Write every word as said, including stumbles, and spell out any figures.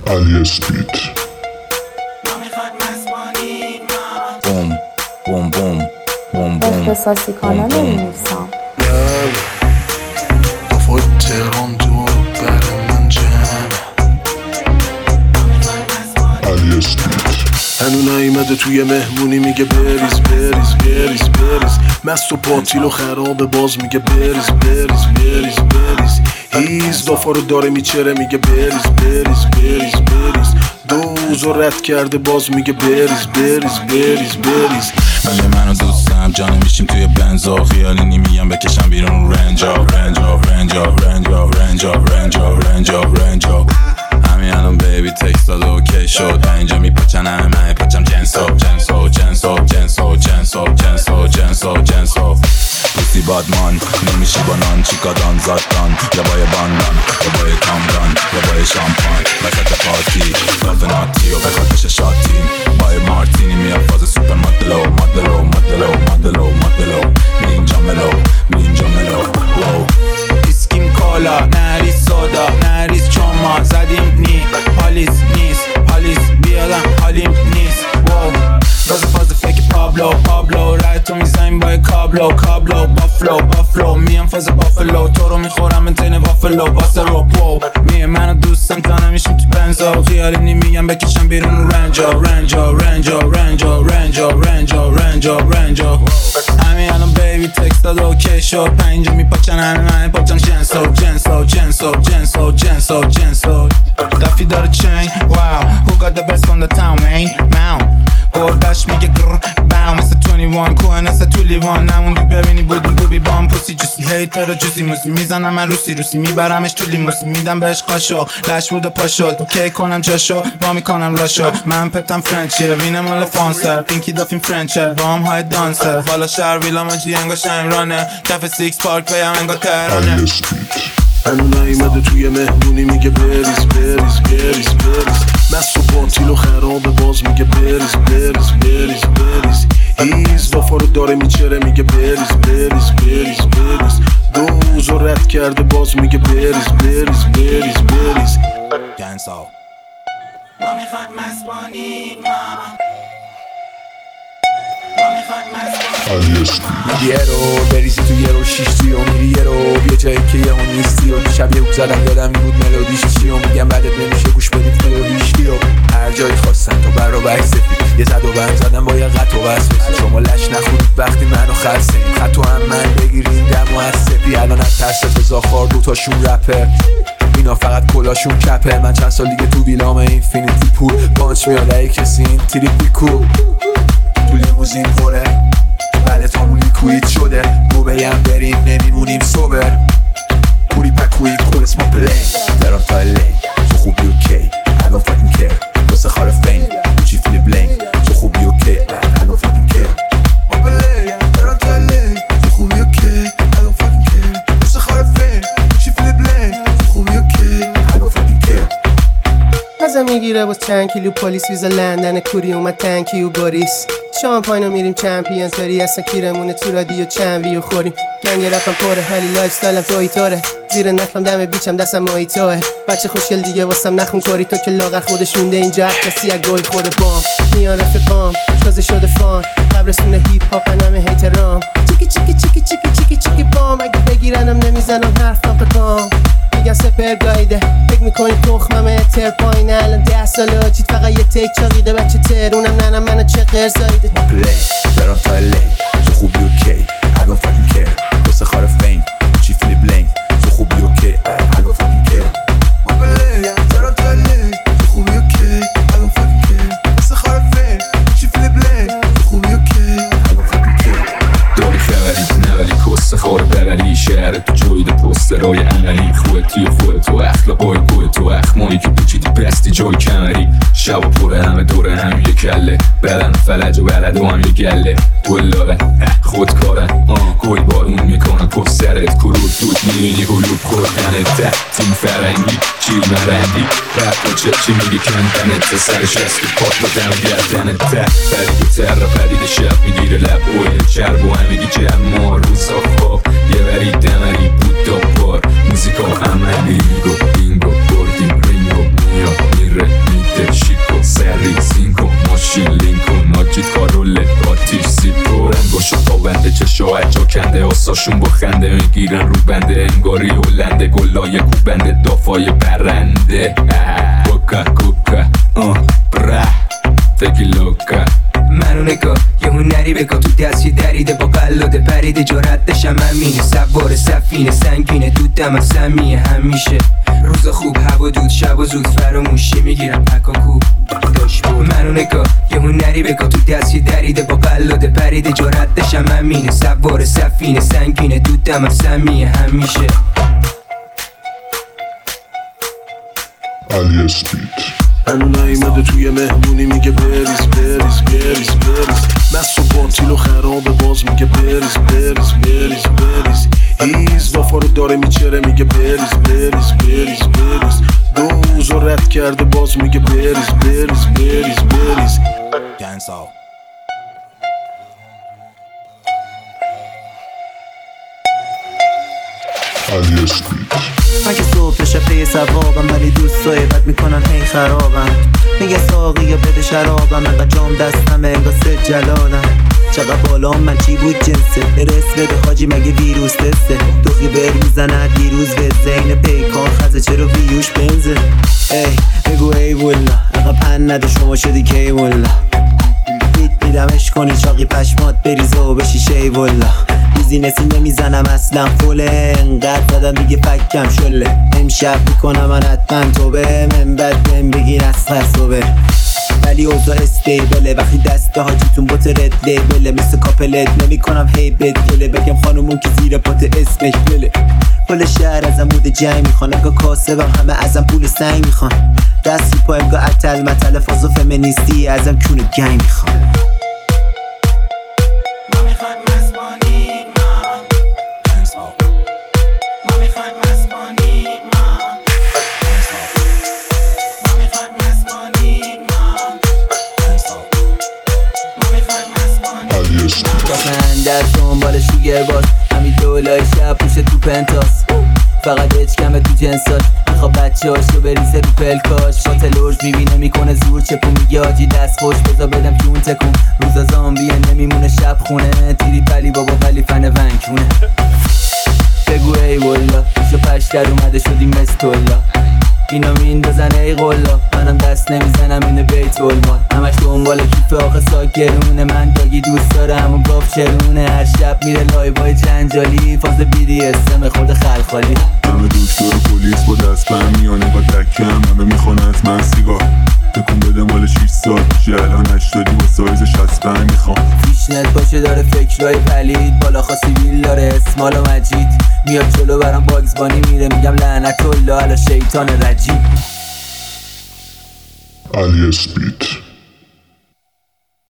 علی اسپید. بوم بوم بوم بوم بوم اختصاصی کانال نمی‌نویسم. دفعه تهران تو بر من جمع علی اسپید. هنو نیمده توی مهمونی میگه بریز بریز بریز بریز مست و پاتیل و خرابه باز میگه بریز بریز بریز بریز هیز دافا رو داره میچره میگه بریز بریز بریز بریز دوز و رد کرده باز میگه بریز بریز بریز بریز من منو دوستم جانه میشیم توی بنزا خیالی نمیگم بکشم بیرون رنجا رنجا رنجا رنجا رنجا رنجا رنجا رنجا همین الان بیبی تکست داد اوکی شد اینجا میپاچن همه من پاچم جنسا جنسا جنسا جنسا جنسا جنسا جنسا جنسا روسی بادمان نمیشی با نان چیکادان زادان یا بای باندان یا بای کامران یا بای شامپان وسط پارتی لاف ناتی و بخاتش شاتی بای مارتینی میاد فاز سوپر مدلو مدلو مدلو مدلو مدلو می اینجا ملو می اینجا ملو اسکیم کالا نریز سودا نریز چون ما زدیم نی پالیس نیست پالیس بیادم حالیم نیست واو باز فاز فکر پابلو پابلو رای تو میزنیم با کابلو کابلو بافلو بافلو میام فاز بافلو تو رو میخورم من تین وافلو واسه رو واو میه منو دوستم تا نمیشیم تو بنزا خیالی نمیگم بکشم بیرون رنجا رنجا رنجا رنجا رنجا رنجا رنجا رنجا همین الان بیبی تکست داد اوکی شد پنجا میپاچن همه من پاچن جنسو جنسو جنسو جنسو جنسو جنسو دفی داره چین واو who got the best from the town man now گردش میگه گر باو مثل بیست و یک کوه نسه تو لیوان نموندی ببینی بودی بوبی بام پوسی جوسی هیت رو جوسی موسی میزنم من روسی روسی میبرمش تو لیموسی میدم بهش قاشو لش بود و پاشد اوکی کنم جاشو با میکنم لاشو من پپتم فرنچیه وینم مال فانسر پینکی دافین فرنچر با هم های دانسر بالا شهر ویلا مجی انگا شنگرانه کف سیکس پارک بیم انگا تهرانه علی اسپید. هنو نیمده توی مهمونی میگه بریز بریز بریز بریز مست و پاتیل و خرابه باز میگه بریز بریز بریز بریز هیز دافا رو داره میچره میگه بریز بریز بریز بریز دوز و رد کرده باز میگه بریز بریز بریز بریز جنسا ما میخواد مسبانی ما علی اسپید. میگی یه رو بریزی تو یه رو شیش توی و میری یه رو یه جایی که یه اون نیستی و دیشب یه زدم یادم این بود ملودیش چی و میگم بعدت نمیشه گوش بدیم فلوریشتی و هر جایی خواستن تا بر رو بک سفید یه زد و بند زدم با یه قط و بس شما لش نخورید وقتی منو خرسیم خط و هم من بگیرین دم و از سفی الان از ترس تزاخار دوتاشون رپر اینا فقط کلاشون کپه من چند سال دیگه تو ویلام اینفینیتی پول پانچ میاد ای کسی این تریپی کو تو لیموزین پره بعد تامون لیکوید شده گو بیم بریم نمیمونیم سوبر پوری پکوی کل اسما پلی درام تا لی تو خوبی اوکی I don't fucking care واسه خار فین چی فیلی بلین تو خوبی اوکی I don't fucking care ما پلی درام تا لی تو خوبی اوکی I don't fucking care واسه خار فین چی فیلی بلین تو خوبی اوکی I don't fucking care ازم میگیره باز چند کیلو پلیس ویزا لندن کوری اومد تنکی و باریس شامپاینو میریم چمپیونز بری اصلا کیرمونه تو رادیو چند ویو خوریم گنگ رفتم پره حالی لایف ستایلم توی تاره زیر نخلم دم بیچم دستم مایتاه بچه خوشگل دیگه واسم نخون کاری تو که لاغر خودش مونده اینجا کسی از گل خورده بام میان رفقام تازه شده فان قبرستون هیپ هاپ همه هیترام چیکی چیکی چیکی چیکی چیکی چیکی بام اگه بگیرنم نمیزنم حرف ناپکام میگن سپر گایده فکر میکنی تخمم تر پایین الان ده ساله آجید فقط یه تیک چاقیده بچه ترونم ننم منو چه قرزایده ما پلی درام تا لی تو خوبی اوکی I don't fucking care واسه خار فین چی فیلی بلین تو خوبی اوکی I don't fucking care ما پلی درام تا لی تو خوبی اوکی I don't fucking care واسه خار فین چی فیلی بلین تو خوبی اوکی I don't fucking care داری خبری نبری کسته خور ببری شهر تو جوید پسترهای عملی خود توی خود تو اخلاقای گوه تو اخمایی که بچیدی بستی جای کمری شب و پره همه دوره هم یه کله بدن فلج و بلد و هم یه گله گلاره خودکارن گل بارون میکنن پشت سرت کرود دود میبینی قلوب خوردنت ده تیم فرنگی چیل مرندی رفت و چه چی میگه کندنت ده سرش هست و پاک با دم گردنت ده پدید تر پدید شب میگیره لب اویل چرب و همگی جمع روزا خواب یه بری دمری بود دو بار موزیکا همه بینگو بینگو بردیم رینگو میاد میره صداشون با خنده میگیرن رو بنده، انگاری هلنده گلای کوبنده دافای برنده. کوکا کوکا آه برا تکی لوکا منو نگاه یه هنری بگاه تو دستی دریده با قلاده پریده جارت دشم همینه سوار سفینه سنگینه دود دمم سمیه همیشه روز خوب هوا دود شب و زود فراموشی میگیرم پکاکو داشت بود منو نگاه یه هنری بگاه تو دستی دریده با قلاده پریده جارت دشم همینه سوار سفینه سنگینه دود دمم سمیه همیشه علی اسپیت هنو نیمده توی مهمونی میگه بریز بریز بریز بریز مست و باطیل و خرابه باز میگه بریز بریز بریز بریز هیز وفا رو داره میچره میگه بریز بریز بریز بریز دوز رو رد کرده باز میگه بریز بریز بریز بریز علی اسپیت مگه صبح شب پی ثوابم ولی دوستای بد میکنن هی خرابم میگه ساقی یا بده شرابم انقدر جام دستمه انگار سه جلالم چقدر بالا من چی بود جنسه برس بده حاجی مگه ویروس تسته دخی بر میزنه دیروز به زین پیکان خزه چرا ویوش بنزه ای بگو ای والله انقدر پن نده شما شدی کی والله فیت میدمش کنی چاقی پشمات بریزه و بشی شی والله روزی نسی نمیزنم اصلا فوله انقدر زدم دیگه فکم شله امشب میکنم من حتما توبه من بد بهم بگیر از صبح ولی اوضاع استیبله وقتی دست حاجیتون بوت رد لیبله مثل کاپلت نمی کنم هی بد گله بگم خانمون که زیر پات اسمش بله کل شهر ازم مود جنگ میخوان انگاه کاسبم همه ازم پول سنگ میخوان دستی پا انگاه اتل متل فاز و فمینیستی ازم کونه گنگ میخوان علی در دنبال شوگر باز همین دولای شب پوشه تو پنتاس فقط اچکمه تو جنساش میخوا بچه هاشو بریزه رو پلکاش با تلوش میبینه میکنه زور چپو میگه آجی دست خوش بذار بدم کون تکون روزا زامبیه نمیمونه شب خونه تیری پلی بابا ولی فن ونکونه بگو ای والا شو پشتر اومده شدیم مستولا اینا میندازن ای قلا منم دست نمیزنم اینو بیت المال همش دنبال کیف آخه ساکرونه من داگی دوست دارم و گاف چرونه هر شب میره لایوای جنجالی فاز بیدی اسم خود خلخالی همه دکتر و پلیس با دست بهم میانه با تکم همه میخوان از من سیگار تکون بده مال شیش سال پیشی الان هشتادی با سایز شصت و پنج میخوام پیشنت باشه داره فکرهای پلید بالا خاصی بیل داره اسمال و مجید میاد جلو برام باگزبانی میره میگم لعنت الله علی شیطان رجیم علی اسپیت